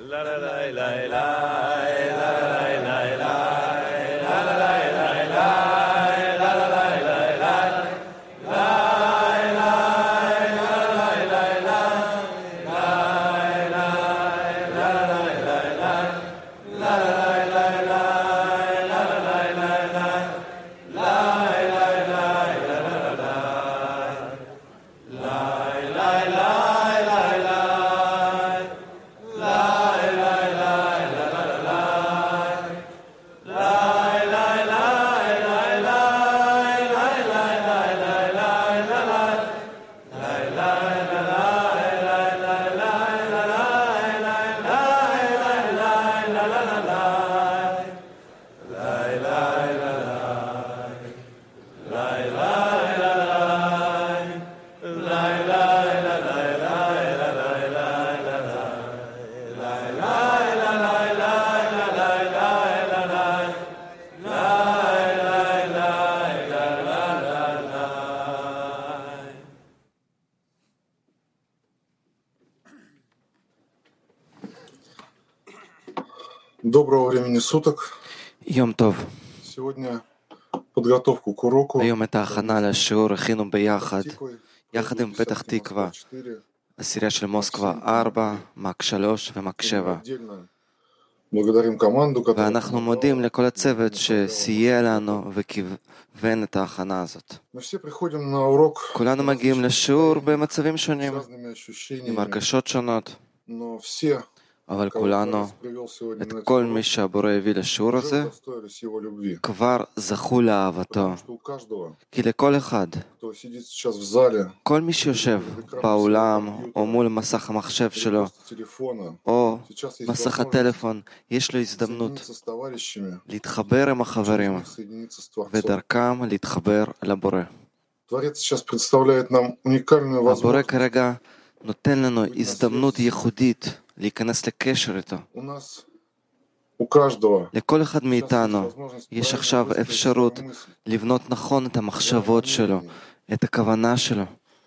Доброго времени суток. יום טוב. Сегодня подготовку к уроку. היום את ההכנה לשיעור הכינו ביחד, יחד עם פתח תקווה, הסירייה של מוסקבה 4, מק 3 ומק 7. ואנחנו מודים לכל הצוות שסייע לנו וכיוון את ההכנה הזאת. כולנו מגיעים לשיעור במצבים שונים, עם הרגשות שונות, אבל כולנו, את כל מי שהבורא הביא לשיעור הזה, כבר זכו לאהבתו. כי לכל אחד, כל מי שיושב באולם או מול מסך המחשב שלו, או מסך הטלפון, יש לו הזדמנות להתחבר עם החברים, ודרכם להתחבר לבורא. הבורא כרגע נותן לנו הזדמנות ייחודית להיכנס לקשר איתו. לכל אחד מאיתנו יש עכשיו אפשרות לבנות נכון את המחשבות שלו, את הכוונה שלו.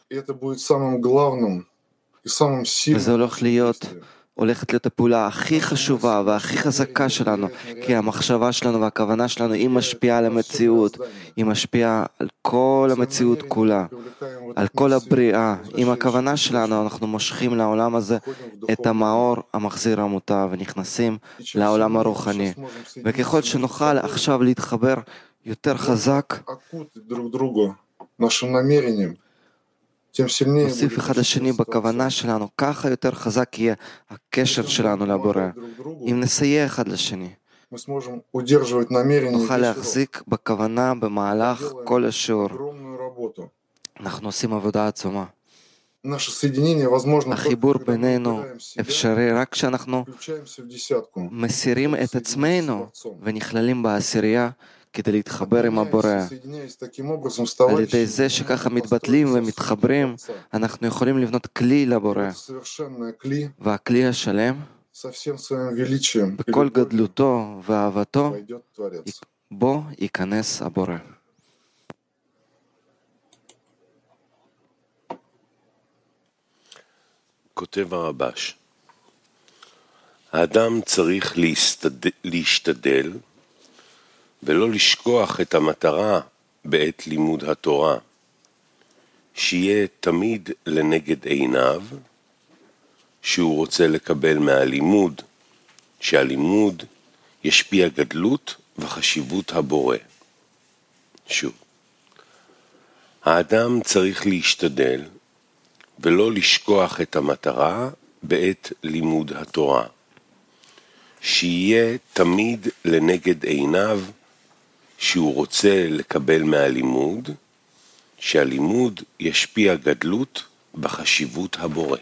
וזה הולכת להיות הפעולה הכי חשובה והכי חזקה שלנו, כי המחשבה שלנו והכוונה שלנו היא משפיעה על המציאות, היא משפיעה על כל המציאות כולה, על כל הבריאה. עם הכוונה שלנו אנחנו מושכים לעולם הזה את המאור המחזיר המוטב ונכנסים לעולם הרוחני. וככל שנוכל עכשיו להתחבר יותר חזק, נוסיף אחד לשני בכוונה שלנו, ככה יותר חזק יהיה הקשר שלנו לבורא. אם נסייע אחד לשני, נוכל להחזיק בכוונה במהלך כל השיעור. אנחנו עושים עבודה עצומה. החיבור בינינו אפשרי רק כשאנחנו מסירים את עצמנו ונכללים בעשירייה, כדי להתחבר עם הבורא. על ידי זה שככה מתבטלים ומתחברים, אנחנו יכולים לבנות כלי לבורא. והכלי השלם, בכל גדלותו ואהבתו, בו ייכנס הבורא. כותב הרבש, האדם צריך להשתדל ולא לשכוח את המטרה בעת לימוד התורה, שיהיה תמיד לנגד עיניו, שהוא רוצה לקבל מהלימוד, שהלימוד ישפיע גדלות וחשיבות הבורא. שוב, האדם צריך להשתדל ולא לשכוח את המטרה בעת לימוד התורה, שיהיה תמיד לנגד עיניו, שהוא רוצה לקבל מהלימוד, שהלימוד ישפיע גדלות בחשיבות הבורא.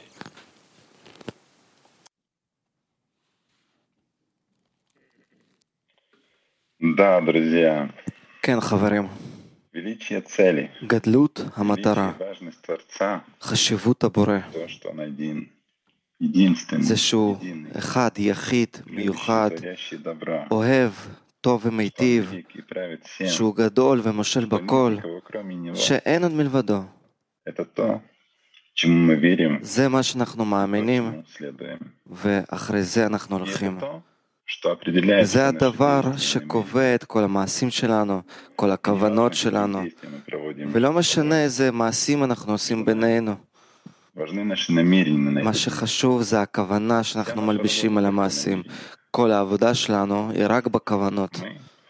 Да, друзья. כן, חברים. Величие цели. גדלות המטרה. חשיבות הבורא. То, что он один. Единственный. זה שהוא אחד, יחיד, מיוחד, אוהב, טוב ומיטיב, שהוא גדול ומושל בכל, שאין עוד מלבדו. זה מה שאנחנו מאמינים, ואחרי זה אנחנו הולכים. זה הדבר שקובע את כל המעשים שלנו, כל הכוונות שלנו, ולא משנה איזה מעשים אנחנו עושים בינינו. מה שחשוב זה הכוונה שאנחנו מלבישים על המעשים. כל העבודה שלנו היא רק בכוונות.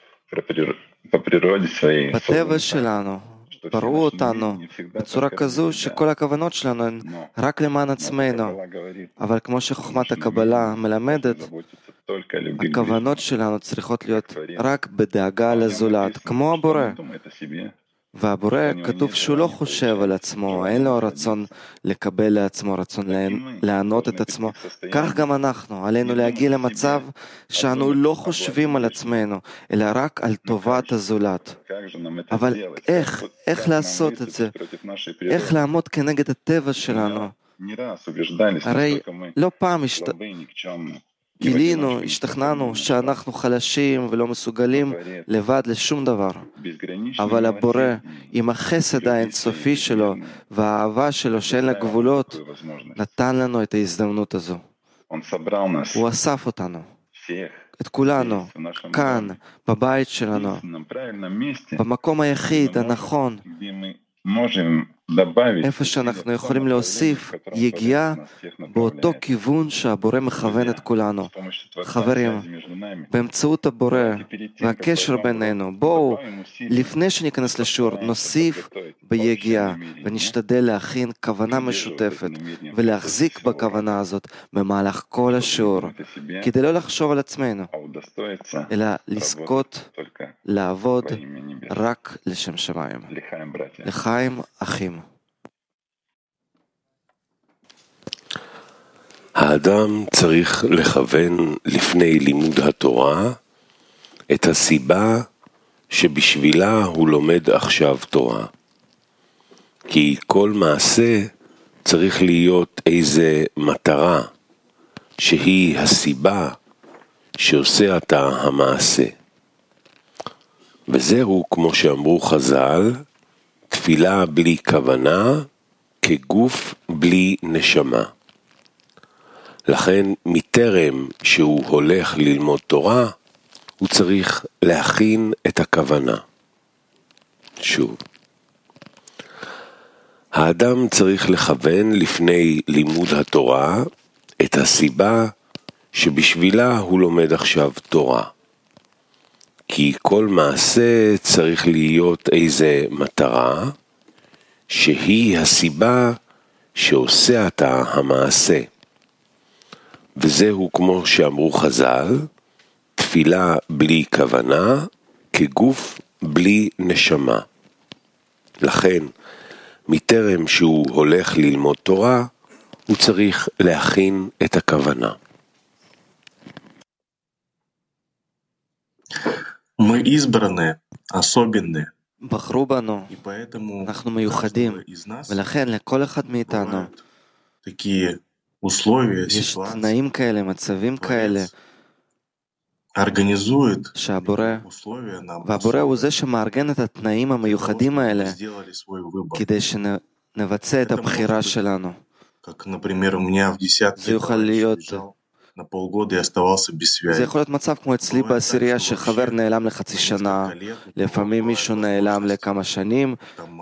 בטבע שלנו, בראו אותנו בצורה כזו שכל הכוונות שלנו הן רק למען עצמנו. אבל כמו שחוכמת הקבלה מלמדת, הכוונות שלנו צריכות להיות רק בדאגה לזולת, כמו הבורא. והבורא כתוב שהוא לא חושב על עצמו, אין לו רצון לקבל לעצמו, רצון לענות את עצמו. כך גם אנחנו, עלינו להגיע למצב שאנו לא חושבים על עצמנו, אלא רק על טובת הזולת. אבל איך לעשות את זה? איך לעמוד כנגד הטבע שלנו? הרי לא פעם גילינו, השתכנענו שאנחנו חלשים ולא מסוגלים לבד לשום דבר. אבל הבורא, עם החסד האינסופי שלו והאהבה שלו שאין לה גבולות, נתן לנו את ההזדמנות הזו. הוא אסף אותנו, את כולנו, כאן, בבית שלנו, במקום היחיד, הנכון, איפה שאנחנו יכולים להוסיף יגיעה באותו כיוון שהבורא מכוון את כולנו. חברים, באמצעות הבורא והקשר בינינו, בואו, לפני שניכנס לשיעור, נוסיף ביגיעה ונשתדל להכין כוונה משותפת ולהחזיק בכוונה הזאת במהלך כל השיעור, כדי לא לחשוב על עצמנו, אלא לזכות לעבוד רק לשם שמיים. לחיים אחים. האדם צריך לכוון לפני לימוד התורה את הסיבה שבשבילה הוא לומד עכשיו תורה. כי כל מעשה צריך להיות איזה מטרה שהיא הסיבה שעושה אתה המעשה. וזהו, כמו שאמרו חז"ל, תפילה בלי כוונה כגוף בלי נשמה. לכן מטרם שהוא הולך ללמוד תורה, הוא צריך להכין את הכוונה. שוב, האדם צריך לכוון לפני לימוד התורה את הסיבה שבשבילה הוא לומד עכשיו תורה. כי כל מעשה צריך להיות איזה מטרה, שהיא הסיבה שעושה אתה המעשה. וזהו, כמו שאמרו חז"ל, תפילה בלי כוונה כגוף בלי נשמה. לכן, מטרם שהוא הולך ללמוד תורה, הוא צריך להכין את הכוונה. Мы избранные, особенные. בחרו בנו, אנחנו מיוחדים, ולכן לכל אחד מאיתנו יש תנאים כאלה, מצבים כאלה, שהבורא, והבורא הוא זה שמארגן את התנאים המיוחדים האלה, כדי שנבצע את הבחירה שלנו. זה יוכל להיות זה יכול להיות מצב כמו אצלי בעשירייה שחבר נעלם לחצי שנה, לפעמים מישהו נעלם לכמה שנים,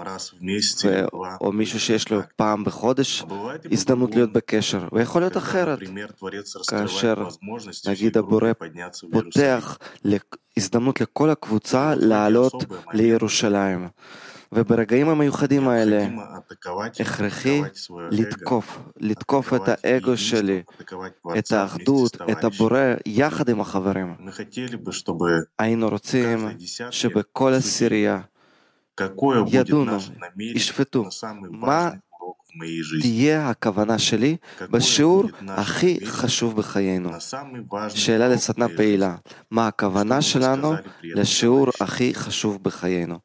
או מישהו שיש לו פעם בחודש הזדמנות להיות בקשר. ויכול להיות אחרת, כאשר נגיד הבורא פותח הזדמנות לכל הקבוצה לעלות לירושלים. וברגעים המיוחדים האלה הכרחי לתקוף את האגו שלי, את האחדות, את הבורא יחד עם החברים. היינו רוצים שבכל עשירייה ידונו, ישפטו מה תהיה הכוונה שלי בשיעור הכי חשוב בחיינו. שאלה לסדנה פעילה, מה הכוונה שלנו לשיעור הכי חשוב בחיינו?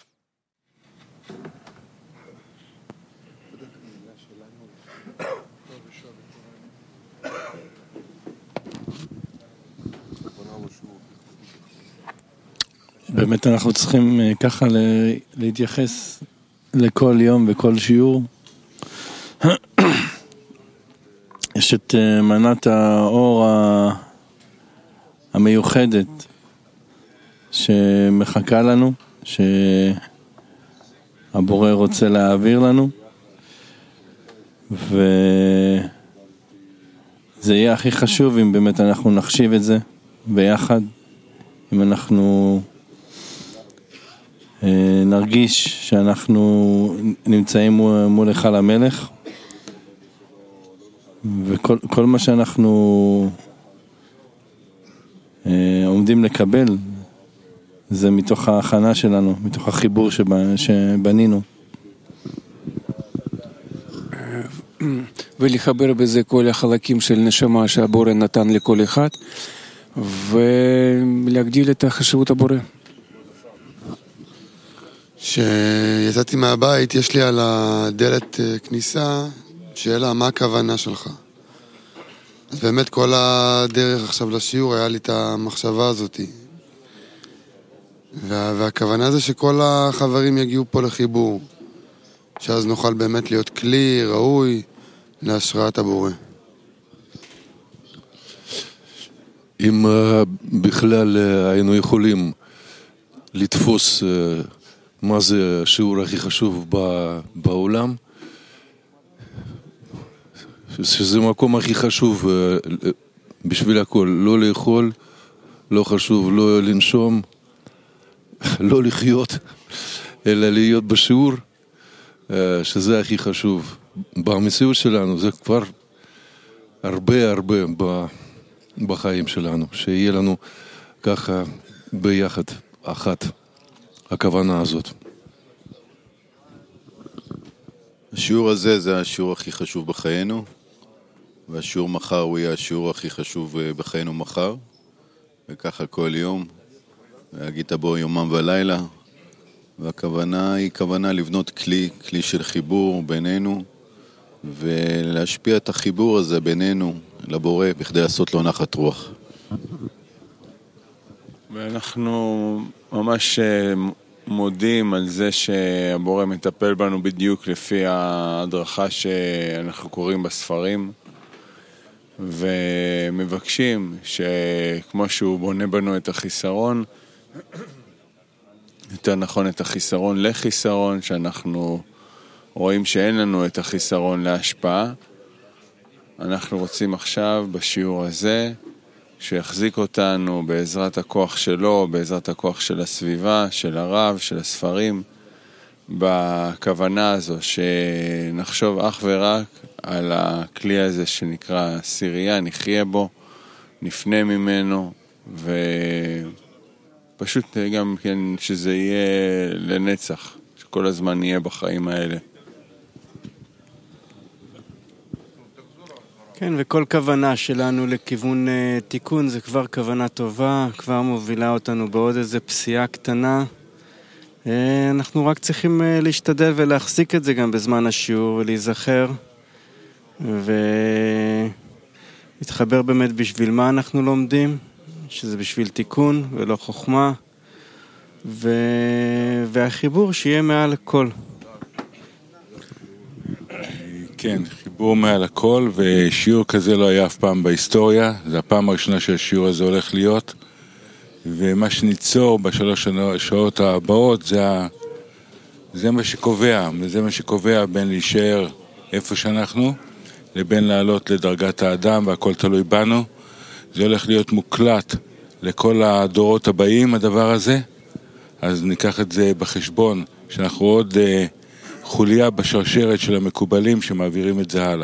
באמת אנחנו צריכים ככה להתייחס לכל יום וכל שיעור, יש את מנת האור המיוחדת שמחכה לנו, שהבורא רוצה להעביר לנו, וזה יהיה הכי חשוב אם באמת אנחנו נחשיב את זה ביחד, אם אנחנו נרגיש שאנחנו נמצאים מול היכל המלך, וכל מה שאנחנו עומדים לקבל זה מתוך ההכנה שלנו, מתוך החיבור שבנינו. ולחבר בזה כל החלקים של נשמה שהבורא נתן לכל אחד, ולהגדיל את חשיבות הבורא. כשיצאתי מהבית, יש לי על הדלת כניסה שאלה, מה הכוונה שלך? אז באמת כל הדרך עכשיו לשיעור היה לי את המחשבה הזאת. והכוונה זה שכל החברים יגיעו פה לחיבור, שאז נוכל באמת להיות כלי ראוי להשראת הבורא. אם בכלל היינו יכולים לתפוס מה זה השיעור הכי חשוב בעולם, שזה מקום הכי חשוב בשביל הכל, לא לאכול, לא חשוב, לא לנשום, לא לחיות, אלא להיות בשיעור, שזה הכי חשוב. במציאות שלנו זה כבר הרבה בחיים שלנו, שיהיה לנו ככה ביחד אחת הכוונה הזאת. השיעור הזה זה השיעור הכי חשוב בחיינו, והשיעור מחר הוא יהיה השיעור הכי חשוב בחיינו מחר, וככה כל יום, והגית בו יומם ולילה, והכוונה היא כוונה לבנות כלי של חיבור בינינו, ולהשפיע את החיבור הזה בינינו לבורא בכדי לעשות לו נחת רוח. ואנחנו ממש מודים על זה שהבורא מטפל בנו בדיוק לפי ההדרכה שאנחנו קוראים בספרים, ומבקשים שכמו שהוא בונה בנו את החיסרון, יותר נכון את החיסרון לחיסרון, שאנחנו רואים שאין לנו את החיסרון להשפעה, אנחנו רוצים עכשיו בשיעור הזה שיחזיק אותנו בעזרת הכוח שלו, בעזרת הכוח של הסביבה, של הרב, של הספרים, בכוונה הזו שנחשוב אך ורק על הכלי הזה שנקרא סירייה, נחיה בו, נפנה ממנו, ופשוט גם כן שזה יהיה לנצח, שכל הזמן נהיה בחיים האלה. כן, וכל כוונה שלנו לכיוון תיקון זה כבר כוונה טובה, כבר מובילה אותנו בעוד איזה פסיעה קטנה. אנחנו רק צריכים להשתדל ולהחזיק את זה גם בזמן השיעור ולהיזכר ולהתחבר באמת בשביל מה אנחנו לומדים, שזה בשביל תיקון ולא חוכמה, והחיבור שיהיה מעל הכל. כן, חיבור מעל הכל, ושיעור כזה לא היה אף פעם בהיסטוריה, זה הפעם הראשונה שהשיעור הזה הולך להיות, ומה שניצור בשלוש שעות הבאות זה מה שקובע, וזה מה שקובע בין להישאר איפה שאנחנו, לבין לעלות לדרגת האדם, והכל תלוי בנו. זה הולך להיות מוקלט לכל הדורות הבאים, הדבר הזה, אז ניקח את זה בחשבון, שאנחנו עוד חוליה בשרשרת של המקובלים שמעבירים את זה הלאה.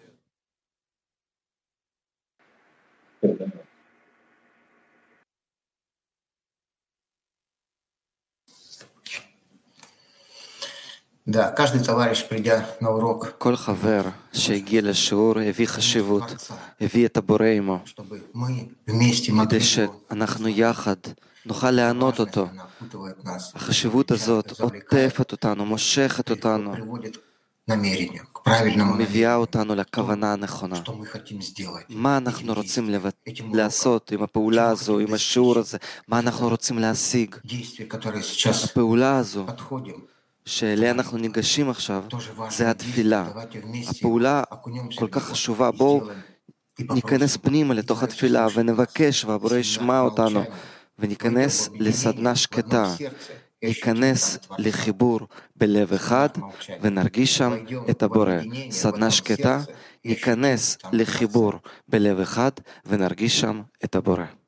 כל חבר שהגיע לשיעור הביא חשיבות, הביא את הבורא עמו, כדי שאנחנו יחד נוכל לענות אותו. החשיבות הזאת עוטפת אותנו, מושכת אותנו, מביאה אותנו לכוונה הנכונה. מה אנחנו רוצים לעשות עם הפעולה הזו, עם השיעור הזה? מה אנחנו רוצים להשיג? הפעולה הזו שאליה אנחנו ניגשים עכשיו, זה התפילה. הפעולה כל כך חשובה. בואו ניכנס פנימה לתוך התפילה ונבקש והבורא ישמע אותנו, וניכנס לסדנה שקטה, ניכנס לחיבור בלב אחד ונרגיש שם את הבורא. סדנה שקטה, ניכנס לחיבור בלב אחד ונרגיש שם את הבורא.